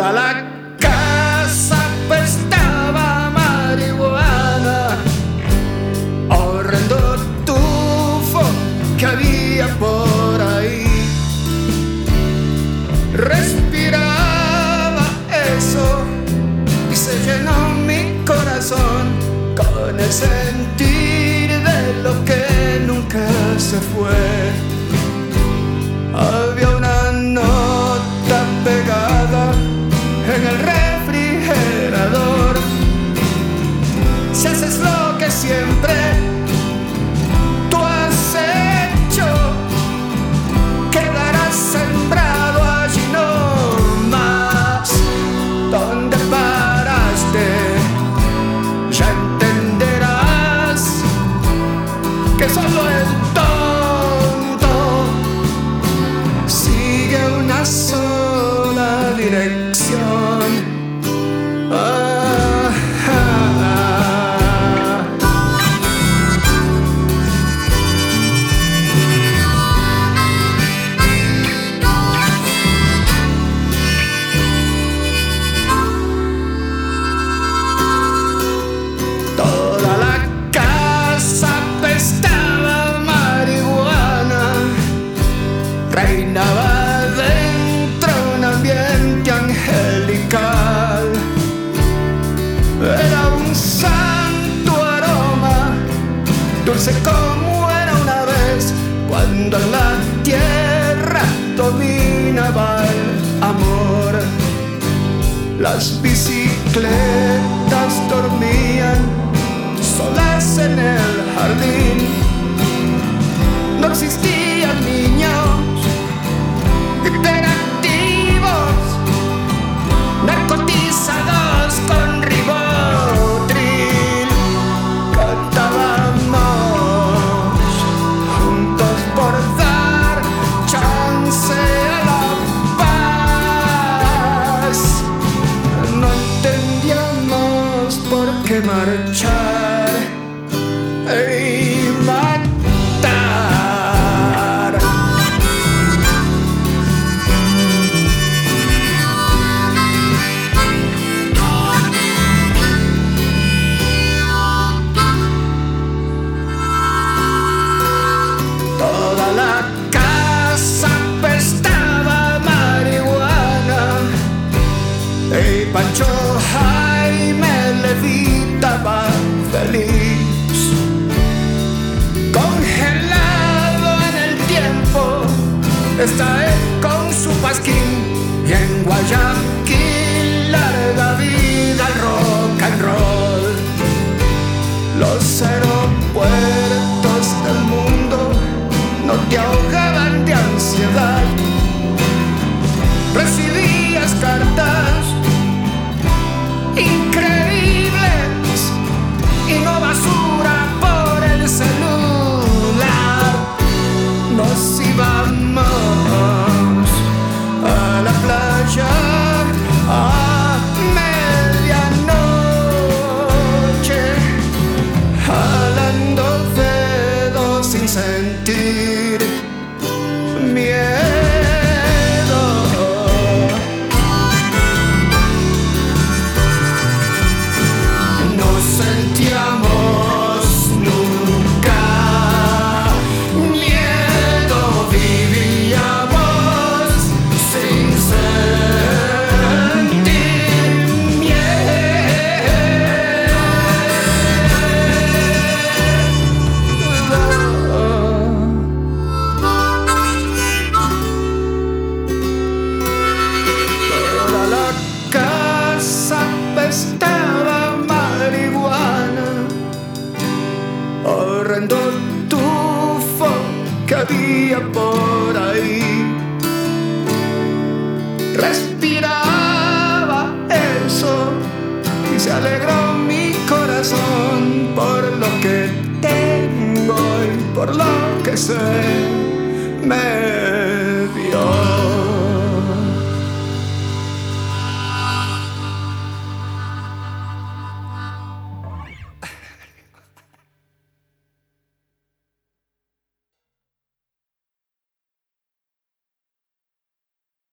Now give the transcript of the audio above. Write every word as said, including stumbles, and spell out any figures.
Toda la casa apestaba a marihuana, horrendo tufo que había por ahí. Respiraba eso y se llenó mi corazón con el sentir de lo que nunca se fue. Había una nota pegada en el refrigerador. Si haces lo que siempre tú has hecho, quedarás sembrado allí no más. Donde paraste, ya entenderás que solo el tonto sigue una sola dirección. Ah, ah, ah. Toda la casa apestaba a marihuana, reinaba dentro un ambiente angelical. Era un santo aroma, dulce como era una vez, cuando en la tierra dominaba el amor. Las bicicletas dormían solas en el jardín. No existían niños hiperactivos, narcotizados con ribotril. Cantábamos juntos por dar chance a la paz. No entendíamos por qué marchar y matar. Toda la casa apestaba a marihuana y Pancho Jaime levitaba feliz, congelado en el tiempo. Está él con su pasquín y en Guayaquil larga vida al rock and roll. Los aeropuertos del mundo no te ahogaban de ansiedad. Recibías cartas increíbles y no basura por el celular. Nos íbamos a la playa a medianoche, jalando dedos sin sentir miedo. No sentíamos nunca miedo, vivíamos sin sentir Toda la casa apestaba a marihuana, horrendo tufo que había por ahí. Respiraba eso y se alegró mi corazón por lo que tengo y por lo que sé. Me